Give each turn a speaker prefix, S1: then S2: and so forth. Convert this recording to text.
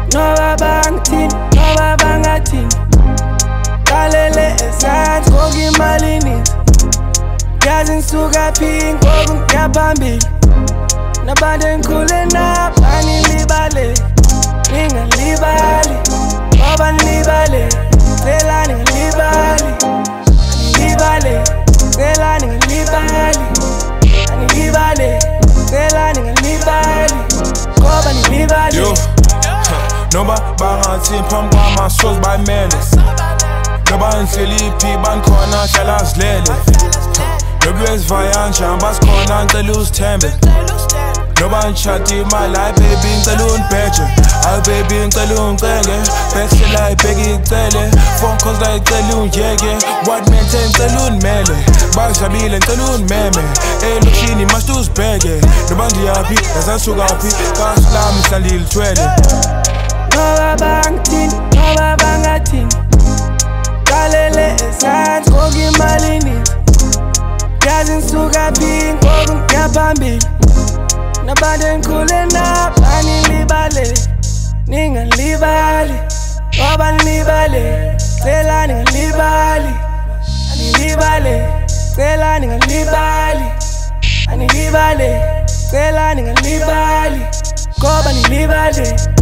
S1: Noba bangithini, noba bangathini. Qalele ezansi ngoku imali ininzi. Yazi ngisuka phi ngoku ngiya phambili. Nabantu engikhule nabo angilibale. Ningalibali, ngoba nilibale. Cela ningalibali. Anilibale, cela ningalibali. Anilibale, cela ningalibali. Ngoba nilibale.
S2: Noba bangathini phambi kwamasozi bayimele. Noba ngihleli phi bankhona hlala zilele. Noba ezivaya njani basikhona ngicela uzithembe. Noba ngishada imali hayi baby ngicela ungibheje. Hayi baby ngicela ungicenge. Backsela ibheki icele. Phone calls la ngicela ungiyeke. What maintain ngicela undimele. Bazabile ngicela undimeme. Elokishini must uzibheke. Noba ngiyaphi yazasukaphi. Kasilami hlalile thwele.
S1: Noba bangithini, noba bangathini. Qalele ezansi ngoku imali ininzi. Yazi ngisuka phi ngoku ngiya phambili. Nabantu engikhule nabo angilibale. Ningalibali, ngoba nilibale. Cela ningalibali. Anilibale, cela ningalibali. Anilibale, cela ningalibali. Ngoba nilibale.